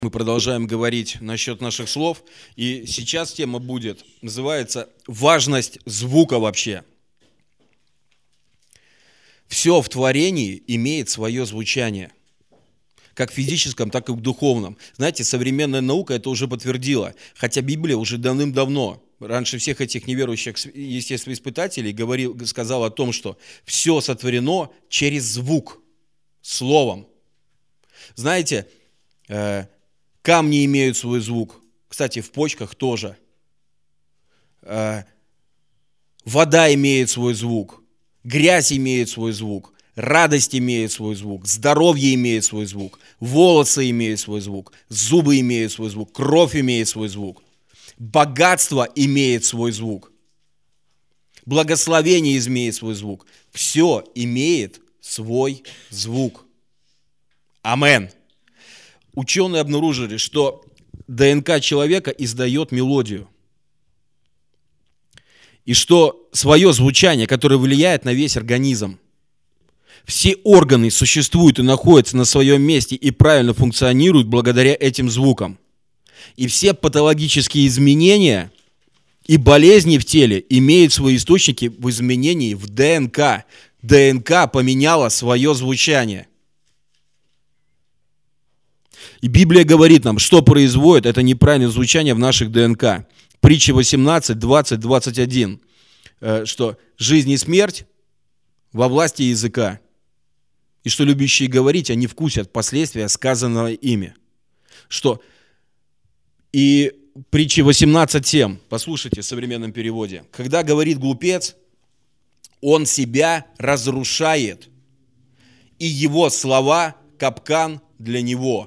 Мы продолжаем говорить насчет наших слов, и сейчас тема будет, называется «Важность звука вообще». Все в творении имеет свое звучание, как в физическом, так и в духовном. Знаете, современная наука это уже подтвердила, хотя Библия уже давным-давно, раньше всех этих неверующих естествоиспытателей, сказала о том, что все сотворено через звук, словом. Знаете, камни имеют свой звук. Кстати, в почках тоже. Вода имеет свой звук. Грязь имеет свой звук. Радость имеет свой звук. Здоровье имеет свой звук. Волосы имеют свой звук. Зубы имеют свой звук. Кровь имеет свой звук. Богатство имеет свой звук. Благословение имеет свой звук. Все имеет свой звук. Амен. Ученые обнаружили, что ДНК человека издает мелодию. И что свое звучание, которое влияет на весь организм. Все органы существуют и находятся на своем месте и правильно функционируют благодаря этим звукам. И все патологические изменения и болезни в теле имеют свои источники в изменении в ДНК. ДНК поменяла свое звучание. И Библия говорит нам, что производит это неправильное звучание в наших ДНК. Притча 18, 20, 21, что жизнь и смерть во власти языка, и что любящие говорить, они вкусят последствия сказанного ими. Что и притча 18:7, послушайте в современном переводе. Когда говорит глупец, он себя разрушает, и его слова капкан для него.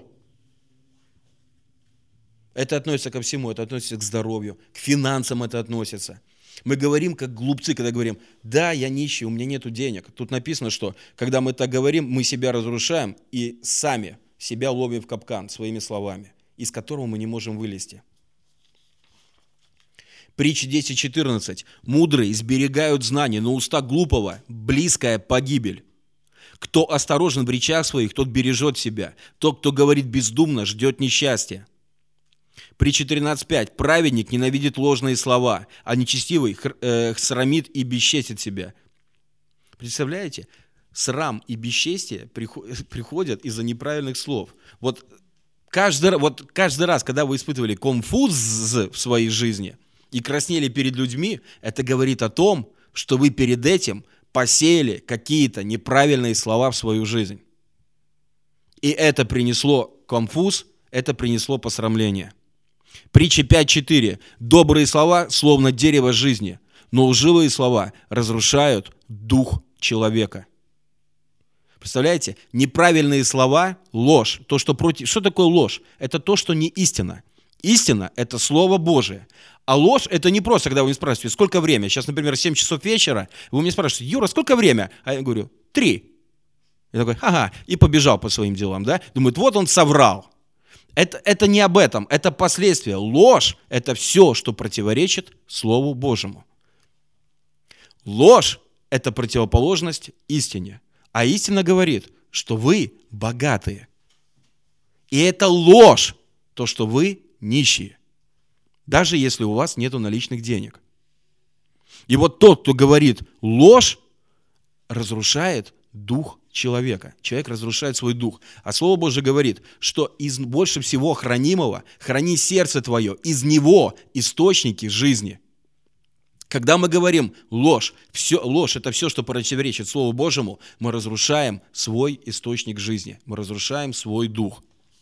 Это относится ко всему, это относится к здоровью, к финансам это относится. Мы говорим как глупцы, когда говорим, да, я нищий, у меня нету денег. Тут написано, что когда мы так говорим, мы себя разрушаем и сами себя ловим в капкан своими словами, из которого мы не можем вылезти. Притча 10:14. Мудрые сберегают знания, но уста глупого близкая погибель. Кто осторожен в речах своих, тот бережет себя. Тот, кто говорит бездумно, ждет несчастья. Притча 13:5. Праведник ненавидит ложные слова, а нечестивый срамит и бесчестит себя. Представляете? Срам и бесчестие приходят из-за неправильных слов. Вот каждый раз, когда вы испытывали конфуз в своей жизни и краснели перед людьми, это говорит о том, что вы перед этим посеяли какие-то неправильные слова в свою жизнь. И это принесло конфуз, это принесло посрамление. Притча 5:4. Добрые слова, словно дерево жизни, но лживые слова разрушают дух человека. Представляете? Неправильные слова – ложь. То, что против... Что такое ложь? Это то, что не истина. Истина – это Слово Божие. А ложь – это не просто, когда вы меня спрашиваете, сколько время. Сейчас, например, 7 часов вечера, вы меня спрашиваете, Юра, сколько время? А я говорю, 3. Я такой, ага, и побежал по своим делам, да? Думает, вот он соврал. Это не об этом, это последствия. Ложь – это все, что противоречит Слову Божьему. Ложь – это противоположность истине. А истина говорит, что вы богатые. И это ложь, то, что вы нищие. Даже если у вас нет наличных денег. И вот тот, кто говорит ложь, разрушает дух человека. Человек разрушает свой дух. А Слово Божие говорит, что из больше всего хранимого храни сердце твое, из него источники жизни. Когда мы говорим ложь это все, что противоречит Слову Божьему, мы разрушаем свой источник жизни, мы разрушаем свой дух.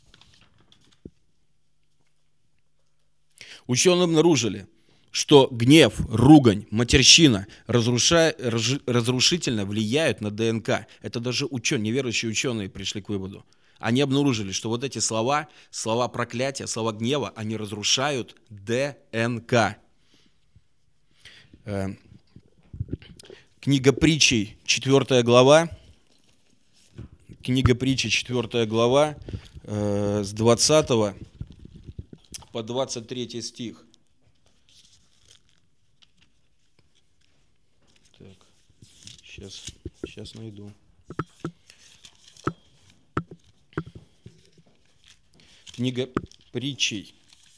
Ученые обнаружили, что гнев, ругань, матерщина разрушительно влияют на ДНК. Это даже неверующие ученые пришли к выводу. Они обнаружили, что вот эти слова проклятия, слова гнева, они разрушают ДНК. Книга Притчей, 4 глава. Книга Притчей, 4 глава, с 20 по 23 стих. Сейчас найду. Книга Притчей.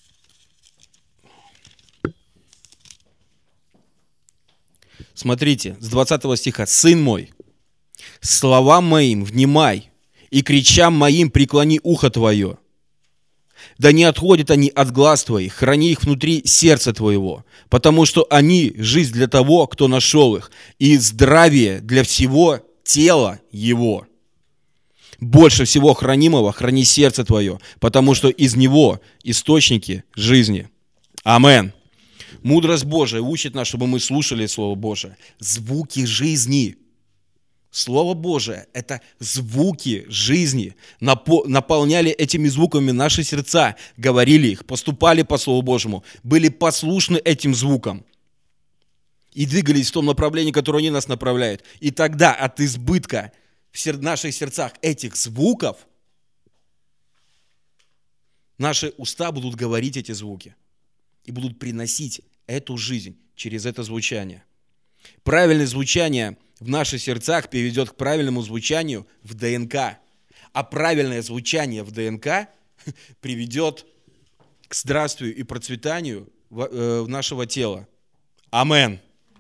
Смотрите, с 20 стиха. «Сын мой, словам моим внимай, и кричам моим преклони ухо твое. Да не отходят они от глаз твоих, храни их внутри сердца твоего, потому что они – жизнь для того, кто нашел их, и здравие для всего тела его. Больше всего хранимого храни сердце твое, потому что из него источники жизни». Амен. Мудрость Божия учит нас, чтобы мы слушали Слово Божие. Звуки жизни. Слово Божие – это звуки жизни. Наполняли этими звуками наши сердца, говорили их, поступали по Слову Божьему, были послушны этим звукам и двигались в том направлении, которое они нас направляют. И тогда от избытка в наших сердцах этих звуков наши уста будут говорить эти звуки и будут приносить эту жизнь через это звучание. Правильное звучание в наших сердцах приведет к правильному звучанию в ДНК. А правильное звучание в ДНК приведет к здравствию и процветанию нашего тела. Амен.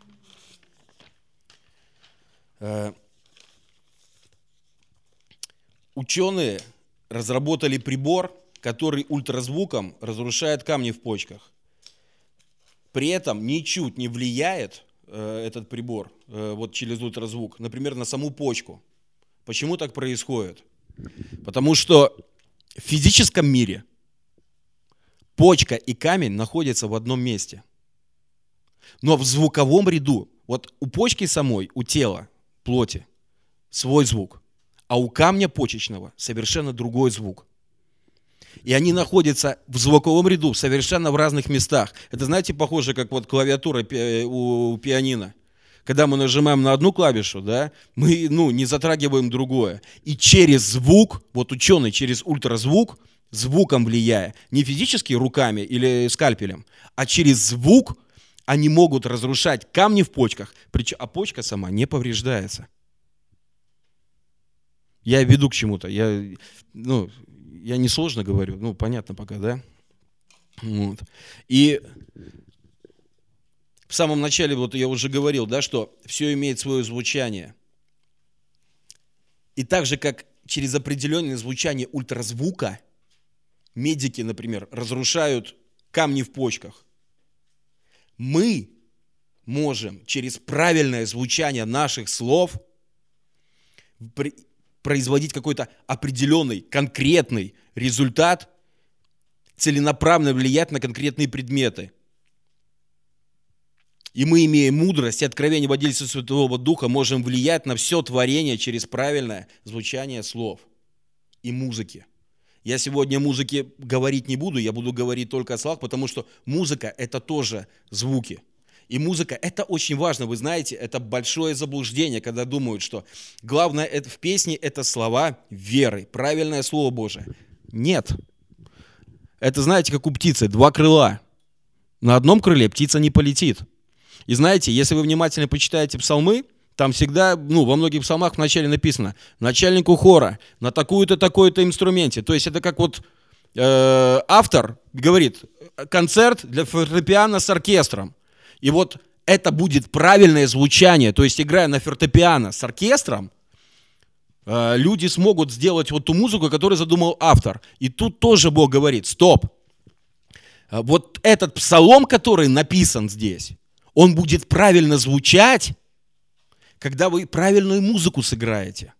Ученые разработали прибор, который ультразвуком разрушает камни в почках. При этом ничуть не влияет этот прибор вот через ультразвук, например, на саму почку. Почему так происходит? Потому что в физическом мире почка и камень находятся в одном месте. Но в звуковом ряду, вот у почки самой, у тела, плоти, свой звук, а у камня почечного совершенно другой звук. И они находятся в звуковом ряду совершенно в разных местах. Это, знаете, похоже, как вот клавиатура у пианино. Когда мы нажимаем на одну клавишу, да, мы не затрагиваем другое. И через звук, вот ученый через ультразвук, звуком влияя, не физически руками или скальпелем, а через звук они могут разрушать камни в почках, а почка сама не повреждается. Я веду к чему-то. Я несложно говорю, понятно пока, да? Вот. И в самом начале, вот я уже говорил, да, что все имеет свое звучание. И так же, как через определенное звучание ультразвука, медики, например, разрушают камни в почках, мы можем через правильное звучание наших слов производить какой-то определенный, конкретный результат, целенаправленно влиять на конкретные предметы. И мы, имея мудрость и откровение водительства Святого Духа, можем влиять на все творение через правильное звучание слов и музыки. Я сегодня о музыке говорить не буду, я буду говорить только о словах, потому что музыка – это тоже звуки. И музыка – это очень важно, вы знаете, это большое заблуждение, когда думают, что главное в песне – это слова веры, правильное Слово Божие. Нет. Это, знаете, как у птицы, два крыла. На одном крыле птица не полетит. И знаете, если вы внимательно почитаете псалмы, там всегда, во многих псалмах вначале написано начальнику хора на такую-то, такой-то инструменте. То есть это как вот автор говорит, концерт для фортепиано с оркестром. И вот это будет правильное звучание, то есть играя на фортепиано с оркестром, люди смогут сделать вот ту музыку, которую задумал автор. И тут тоже Бог говорит, стоп, вот этот псалом, который написан здесь, он будет правильно звучать, когда вы правильную музыку сыграете.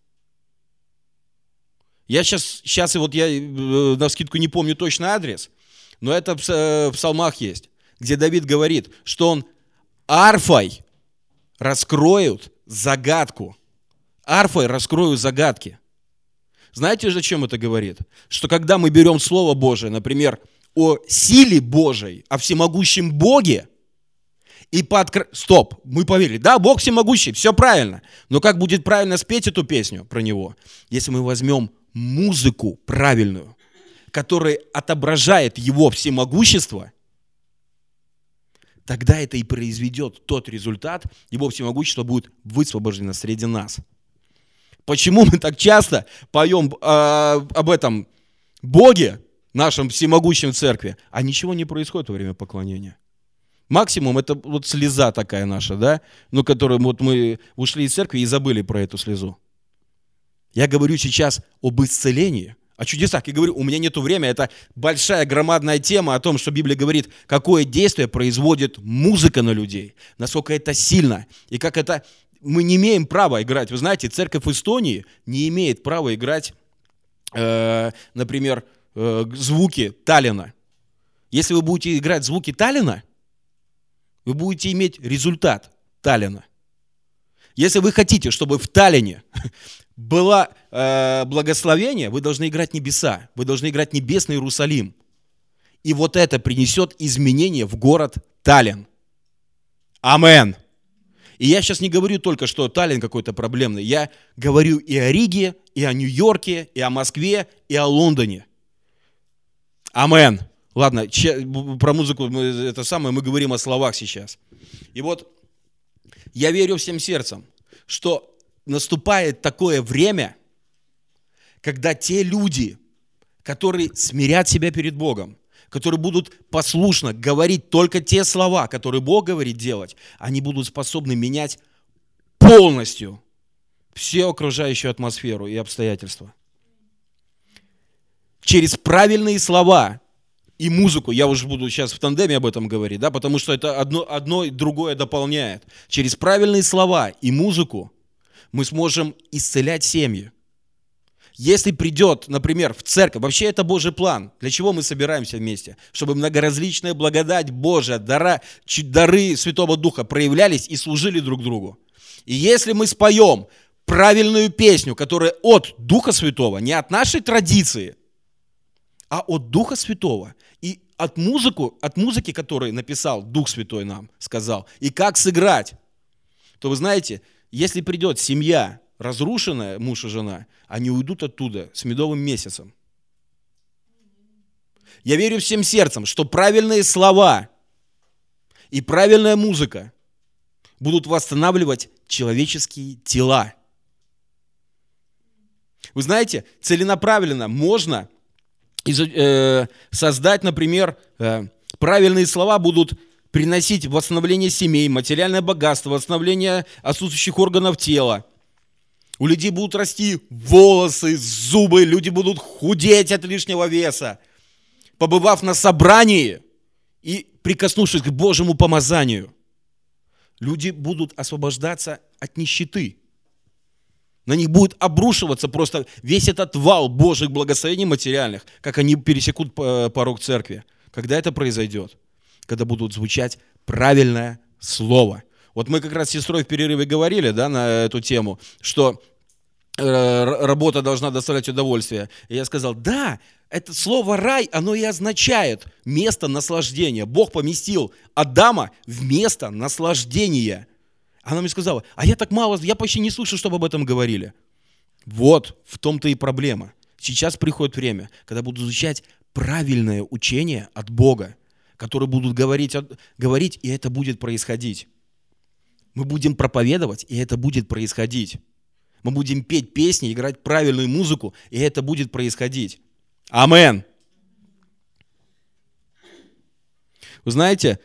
Я сейчас вот я навскидку не помню точный адрес, но это в псалмах есть, где Давид говорит, что он арфой раскроют загадку. Арфой раскрою загадки. Знаете, о чем это говорит? Что когда мы берем Слово Божие, например, о силе Божией, о всемогущем Боге, и стоп, мы поверили, да, Бог всемогущий, все правильно. Но как будет правильно спеть эту песню про Него, если мы возьмем музыку правильную, которая отображает Его всемогущество, тогда это и произведет тот результат, Его всемогущество будет высвобождено среди нас. Почему мы так часто поем об этом Боге, нашем всемогущем церкви, а ничего не происходит во время поклонения. Максимум это вот слеза такая наша, да, ну, которую вот мы ушли из церкви и забыли про эту слезу. Я говорю сейчас об исцелении, о чудесах. Я говорю, у меня нету времени, это большая громадная тема о том, что Библия говорит, какое действие производит музыка на людей, насколько это сильно, и как это мы не имеем права играть. Вы знаете, церковь Эстонии не имеет права играть, например, звуки Таллина. Если вы будете играть звуки Таллина, вы будете иметь результат Таллина. Если вы хотите, чтобы в Таллине было благословение, вы должны играть небеса, вы должны играть небесный Иерусалим. И вот это принесет изменения в город Таллин. Амен. И я сейчас не говорю только, что Таллин какой-то проблемный. Я говорю и о Риге, и о Нью-Йорке, и о Москве, и о Лондоне. Амен. Ладно, про музыку мы говорим о словах сейчас. И вот я верю всем сердцем, что наступает такое время, когда те люди, которые смирят себя перед Богом, которые будут послушно говорить только те слова, которые Бог говорит делать, они будут способны менять полностью всю окружающую атмосферу и обстоятельства. Через правильные слова и музыку, я уже буду сейчас в тандеме об этом говорить, да, потому что это одно и другое дополняет. Через правильные слова и музыку мы сможем исцелять семьи. Если придет, например, в церковь, вообще это Божий план. Для чего мы собираемся вместе? Чтобы многоразличная благодать Божия, дары Святого Духа проявлялись и служили друг другу. И если мы споем правильную песню, которая от Духа Святого, не от нашей традиции, а от Духа Святого, и от музыки, которую написал Дух Святой нам, сказал, и как сыграть, то вы знаете, если придет семья, разрушенная, муж и жена, они уйдут оттуда с медовым месяцем. Я верю всем сердцем, что правильные слова и правильная музыка будут восстанавливать человеческие тела. Вы знаете, целенаправленно можно создать, например, правильные слова будут приносить восстановление семей, материальное богатство, восстановление отсутствующих органов тела. У людей будут расти волосы, зубы, люди будут худеть от лишнего веса. Побывав на собрании и прикоснувшись к Божьему помазанию, люди будут освобождаться от нищеты. На них будет обрушиваться просто весь этот вал Божьих благословений материальных, как они пересекут порог церкви. Когда это произойдет? Когда будут звучать правильное слово. Вот мы как раз с сестрой в перерыве говорили, да, на эту тему, что работа должна доставлять удовольствие. И я сказал, да, это слово «рай», оно и означает место наслаждения. Бог поместил Адама в место наслаждения. Она мне сказала, а я так мало, я почти не слышу, чтобы об этом говорили. Вот в том-то и проблема. Сейчас приходит время, когда будут звучать правильное учение от Бога, которые будут говорить, и это будет происходить. Мы будем проповедовать, и это будет происходить. Мы будем петь песни, играть правильную музыку, и это будет происходить. Амен. Вы знаете,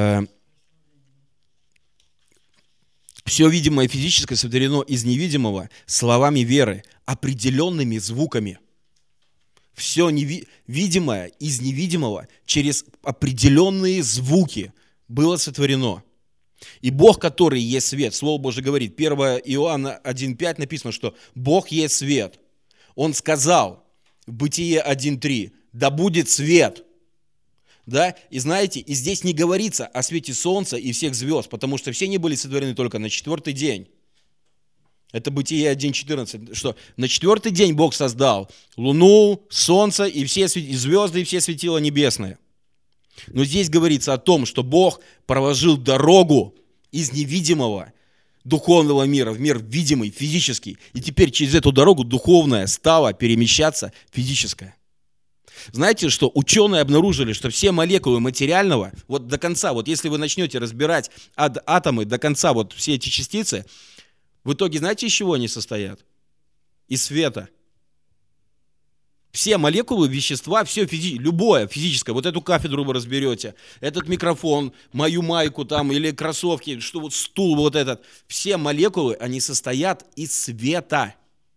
все видимое физическое сотворено из невидимого словами веры, определенными звуками. Все видимое из невидимого через определенные звуки было сотворено. И Бог, который есть свет, Слово Божие говорит, 1 Иоанна 1,5 написано, что Бог есть свет. Он сказал в Бытие 1,3, да будет свет. Да? И знаете, и здесь не говорится о свете солнца и всех звезд, потому что все они были сотворены только на 4-й день. Это Бытие 1,14, что на 4-й день Бог создал луну, солнце и все звезды, и все светила небесные. Но здесь говорится о том, что Бог проложил дорогу из невидимого духовного мира в мир видимый, физический. И теперь через эту дорогу духовное стало перемещаться в физическое. Знаете, что ученые обнаружили, что все молекулы материального, вот до конца, вот если вы начнете разбирать атомы до конца, вот все эти частицы, в итоге знаете, из чего они состоят? Из света. Все молекулы вещества, все любое физическое, вот эту кафедру вы разберете, этот микрофон, мою майку там или кроссовки, что вот стул вот этот, все молекулы, они состоят из света.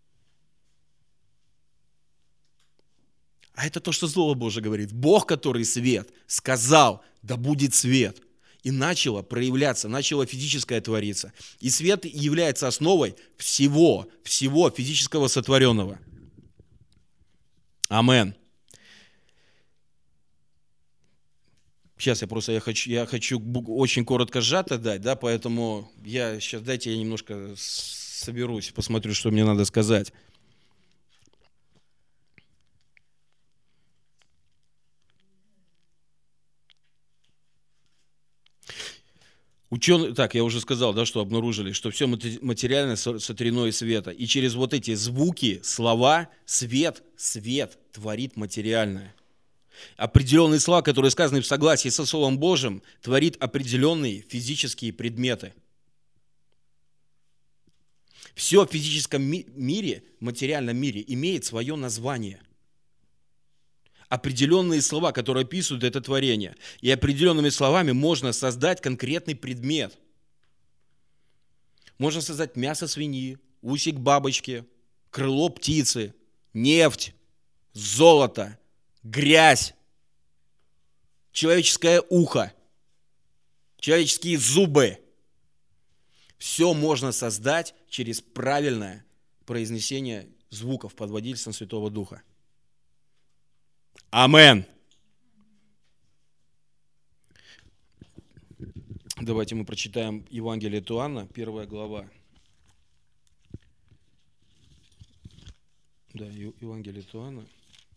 А это то, что Слово Божие говорит. Бог, который свет, сказал, да будет свет. И начало проявляться, начало физическое твориться. И свет является основой всего физического сотворенного. Амен. Сейчас я хочу очень коротко сжато дать, да, поэтому дайте я немножко соберусь, посмотрю, что мне надо сказать. Ученые, я уже сказал, да, что обнаружили, что все материальное сотворено из света. И через вот эти звуки, слова, свет творит материальное. Определенные слова, которые сказаны в согласии со Словом Божьим, творит определенные физические предметы. Все в физическом мире, материальном мире имеет свое название. Определенные слова, которые описывают это творение. И определенными словами можно создать конкретный предмет. Можно создать мясо свиньи, усик бабочки, крыло птицы, нефть, золото, грязь, человеческое ухо, человеческие зубы. Все можно создать через правильное произнесение звуков под водительством Святого Духа. Амен. Давайте мы прочитаем Евангелие от Иоанна, 1 глава. Да, Евангелие от Иоанна.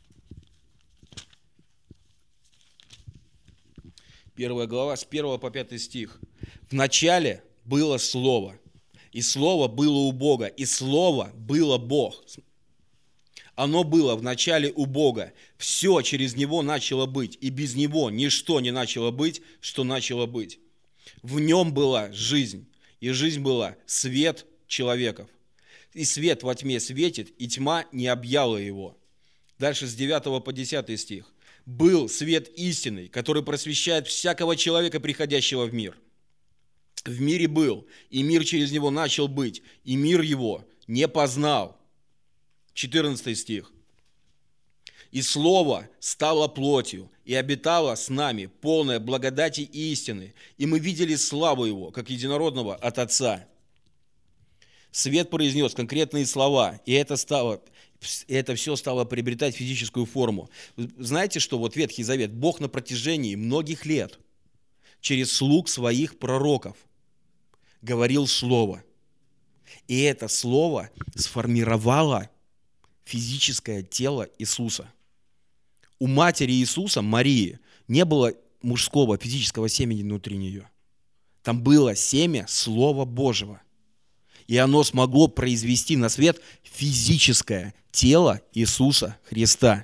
1 глава, с 1 по 5 стих. В начале было Слово, и Слово было у Бога, и Слово было Бог. Оно было в начале у Бога. Все через Него начало быть, и без Него ничто не начало быть, что начало быть. В Нем была жизнь, и жизнь была свет человеков. И свет во тьме светит, и тьма не объяла его. Дальше с 9 по 10 стих. Был свет истинный, который просвещает всякого человека, приходящего в мир. В мире был, и мир через Него начал быть, и мир его не познал. 14 стих. «И Слово стало плотью, и обитало с нами, полное благодати и истины, и мы видели славу Его, как единородного от Отца». Свет произнес конкретные слова, и это все стало приобретать физическую форму. Знаете, что вот Ветхий Завет, Бог на протяжении многих лет через слуг своих пророков говорил Слово. И это Слово сформировало физическое тело Иисуса. У матери Иисуса, Марии, не было мужского физического семени внутри нее. Там было семя Слова Божьего. И оно смогло произвести на свет физическое тело Иисуса Христа.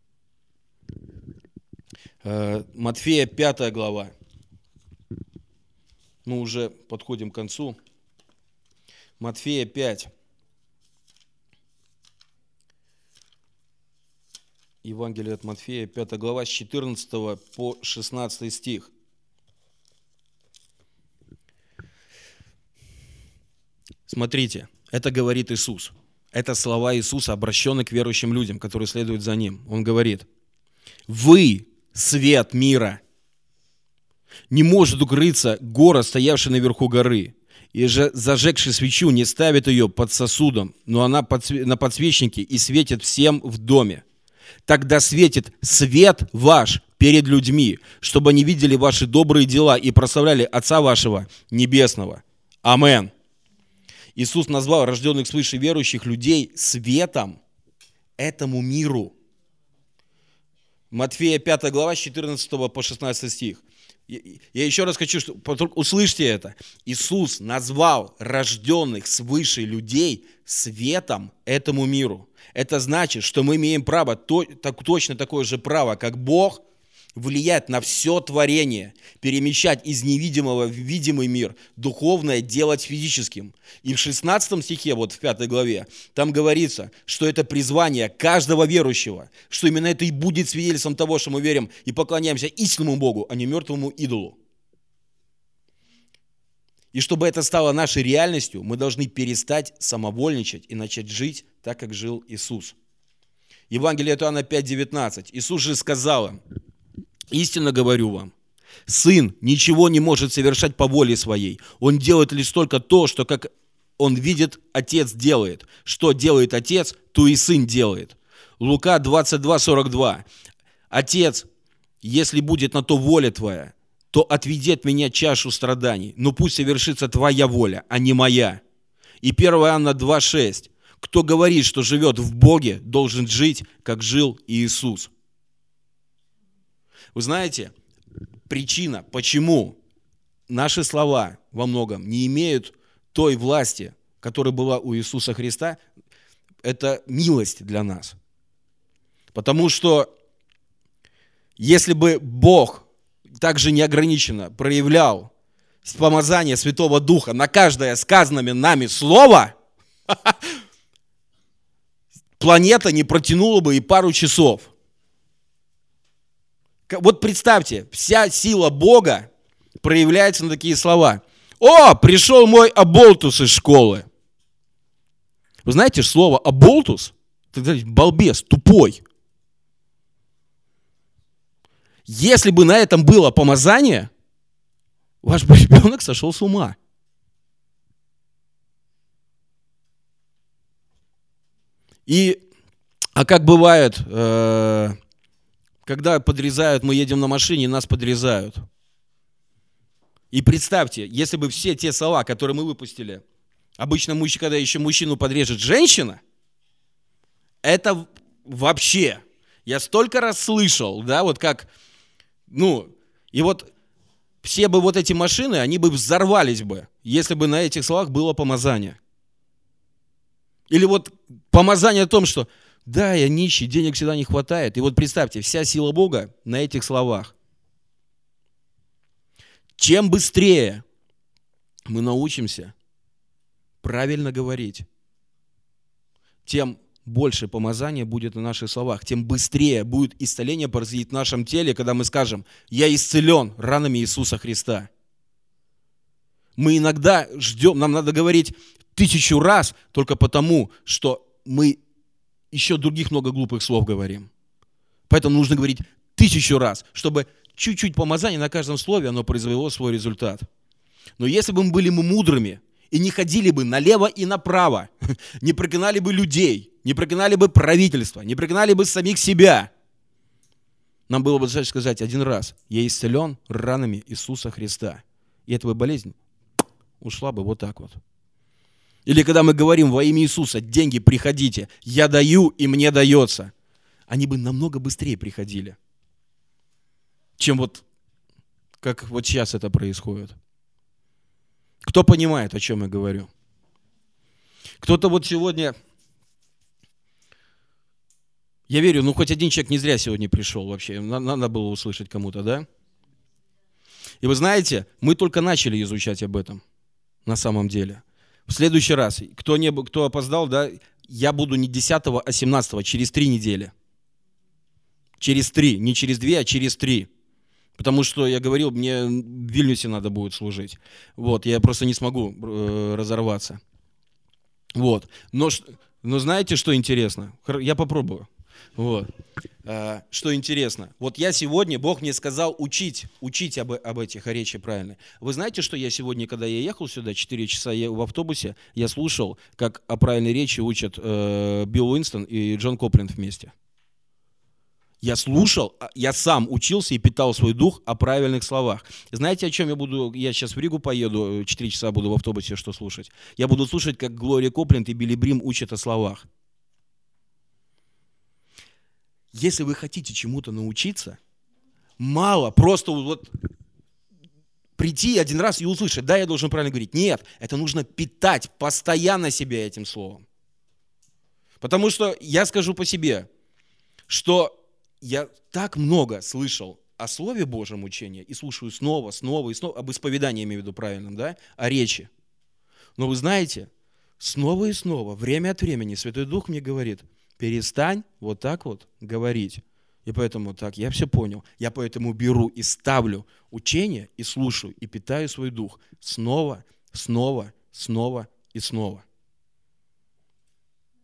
Матфея 5 глава. Мы уже подходим к концу. Матфея 5. Евангелие от Матфея, 5 глава, с 14 по 16 стих. Смотрите, это говорит Иисус. Это слова Иисуса, обращенные к верующим людям, которые следуют за Ним. Он говорит: «Вы – свет мира. Не может укрыться город, стоявший наверху горы, и же, зажегший свечу, не ставит ее под сосудом, но она на подсвечнике и светит всем в доме. Тогда светит свет ваш перед людьми, чтобы они видели ваши добрые дела и прославляли Отца вашего Небесного». Амен. Иисус назвал рожденных свыше верующих людей светом этому миру. Матфея 5 глава, с 14 по 16 стих. Я еще раз хочу, услышьте это. Иисус назвал рожденных свыше людей светом этому миру. Это значит, что мы имеем право, точно такое же право, как Бог, влиять на все творение, перемещать из невидимого в видимый мир, духовное делать физическим. И в 16 стихе, вот в 5 главе, там говорится, что это призвание каждого верующего, что именно это и будет свидетельством того, что мы верим и поклоняемся истинному Богу, а не мертвому идолу. И чтобы это стало нашей реальностью, мы должны перестать самовольничать и начать жить так, как жил Иисус. Евангелие от Иоанна 5:19. Иисус же сказал им: «Истинно говорю вам, Сын ничего не может совершать по воле своей. Он делает лишь только то, что как он видит, Отец делает. Что делает Отец, то и Сын делает». Лука 22:42. «Отец, если будет на то воля Твоя, то отведи от меня чашу страданий, но пусть совершится Твоя воля, а не моя». И 1 Иоанна 2:6. «Кто говорит, что живет в Боге, должен жить, как жил Иисус». Вы знаете, причина, почему наши слова во многом не имеют той власти, которая была у Иисуса Христа, это милость для нас. Потому что если бы Бог также неограниченно проявлял помазание Святого Духа на каждое сказанное нами слово, планета не протянула бы и пару часов. Вот представьте, вся сила Бога проявляется на такие слова. «О, пришел мой оболтус из школы». Вы знаете, слово «оболтус» – это балбес, тупой. Если бы на этом было помазание, ваш ребенок сошел с ума. А как бывает, когда подрезают, мы едем на машине, нас подрезают. И представьте, если бы все те слова, которые мы выпустили, обычно когда еще мужчину подрежет женщина, это вообще, я столько раз слышал, да, вот как, и вот все бы вот эти машины, они бы взорвались бы, если бы на этих словах было помазание. Или вот помазание о том, что да, я нищий, денег всегда не хватает. И вот представьте, вся сила Бога на этих словах. Чем быстрее мы научимся правильно говорить, тем больше помазания будет на наших словах, тем быстрее будет исцеление происходить в нашем теле, когда мы скажем: «Я исцелен ранами Иисуса Христа». Мы иногда ждем, нам надо говорить 1000 раз только потому, что мы еще других много глупых слов говорим. Поэтому нужно говорить 1000 раз, чтобы чуть-чуть помазания на каждом слове, оно произвело свой результат. Но если бы мы были мудрыми и не ходили бы налево и направо, не проклинали бы людей, не проклинали бы правительство, не проклинали бы самих себя, нам было бы достаточно сказать один раз: «Я исцелен ранами Иисуса Христа». И эта болезнь ушла бы вот так вот. Или когда мы говорим во имя Иисуса: «Деньги приходите, я даю, и мне дается», они бы намного быстрее приходили, чем вот как вот сейчас это происходит. Кто понимает, о чем я говорю? Кто-то вот сегодня, я верю, хоть один человек не зря сегодня пришел вообще, надо было услышать кому-то, да? И вы знаете, мы только начали изучать об этом на самом деле. В следующий раз, кто опоздал, да, я буду не 10, а 17, через 3 недели. Через 3, не через 2, а через 3. Потому что, я говорил, мне в Вильнюсе надо будет служить. Вот, я просто не смогу разорваться. Вот. Но знаете, что интересно? Я попробую. Вот. Что интересно? Вот я сегодня, Бог мне сказал учить об этих речи правильно. Вы знаете, что я сегодня, когда я ехал сюда, 4 часа в автобусе, я слушал, как о правильной речи учат Билл Уинстон и Джон Копленд вместе. Я слушал, я сам учился и питал свой дух о правильных словах. Знаете, о чем я буду? Я сейчас в Ригу поеду, 4 часа буду в автобусе что слушать. Я буду слушать, как Глория Копленд и Билли Брим учат о словах. Если вы хотите чему-то научиться, мало просто вот прийти один раз и услышать: да, я должен правильно говорить. Нет, это нужно питать постоянно себя этим словом. Потому что я скажу по себе, что я так много слышал о Слове Божьем учение и слушаю снова и снова, об исповедании, имею в виду правильном, да, о речи. Но вы знаете, снова и снова, время от времени Святой Дух мне говорит, перестань вот так вот говорить. И поэтому так, я все понял. Я поэтому беру и ставлю учение, и слушаю, и питаю свой дух снова и снова.